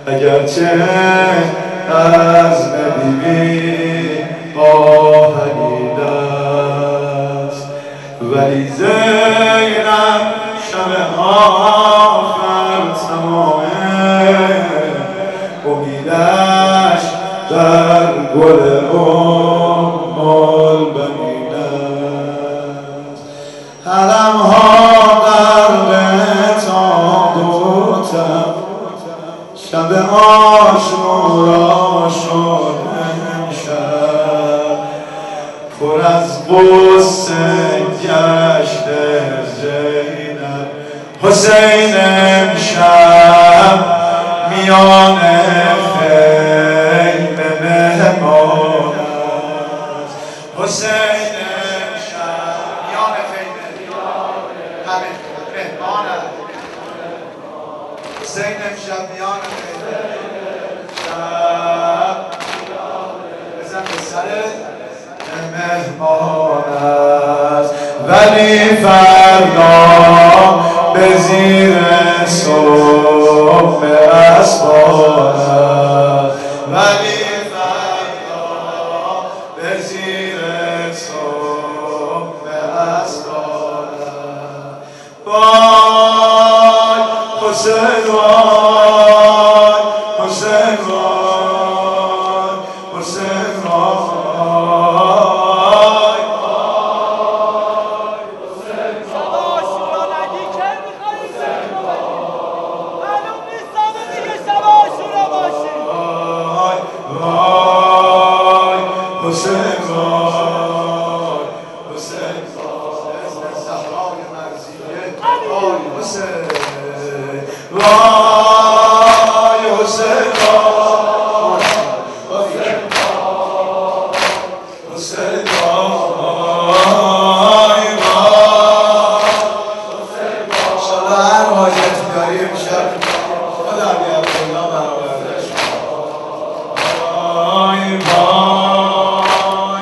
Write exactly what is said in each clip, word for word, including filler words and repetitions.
اگرچه از بیبی آهنیده است، ولی زینب شب آخر تمامه امیدش در گل ام البنین است. علم‌ها غرق تابوتم، شب عاشورا شد امشب، پر از غصه گشته زینب. حسین امشب میان خیمه مهمان است. حسین امشب میان خیمه همه مهمان است. حسین امشب میان خیمه شب بزن به سرت مهمان است، ولی فردا به زیر صبح اسبان است، ولی فردا به زیر صبح اسبان است. وای حسین وای حسین وای حسین وای حسین وای حسین وای اسم زهرای مرضیه وای حسین وای حسین وای حسین وای حسین وای حسین وای انشاءالله هر حاجتی داری امشب خدا بیعبدالله برآوردش وای وای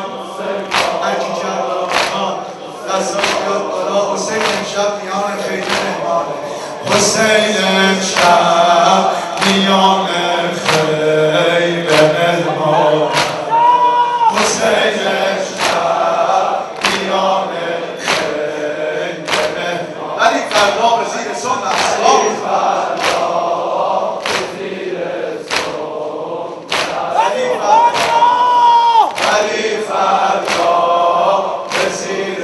حسین امشب میان خیمه مهمانه. حسین امشب میان خیمه مهمانه. حسین امشب میان خیمه مهمانه. ولی فردا به زیر صبح اسباب ولی فردا ولی فردا به زیر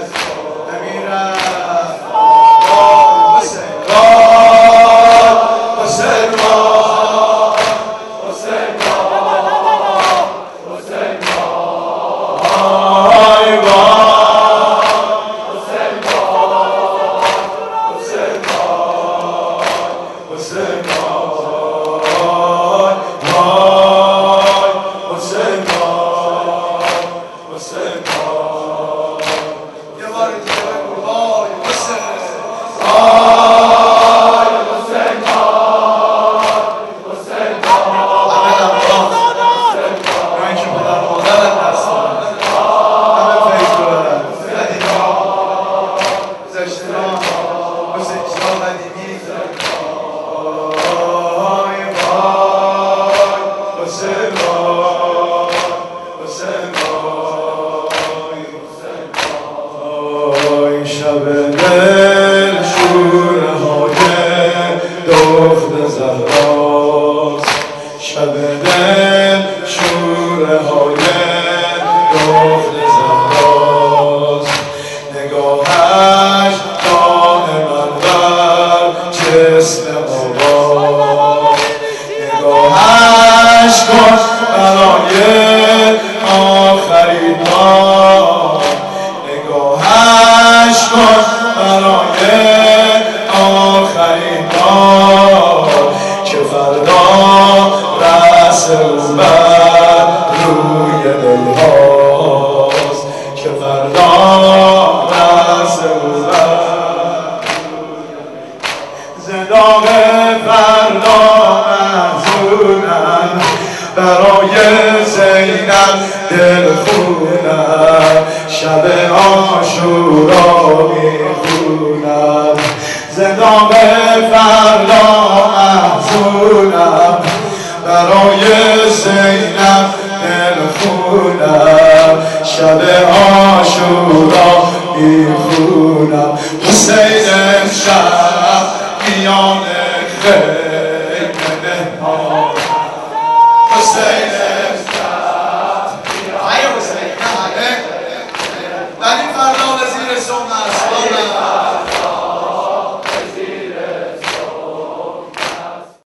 شب دل شوره های دختر زهراست، شب دل شوره های دختر زهراست. نگاهش دائما بر جسم آقا، نگاهش کن برای آخرین بار، نگاهش کن برای آخرین بار، که فردا رأس او بر روی دلهاست، که فردا رأس او بر زندان فردا محزونم، برای زینب دل خونم، شب عاشورا میخونم. زندان فردا محزونم، برای زینب دل خونم شب عاشورا میخونم حسین امشب میان خیلی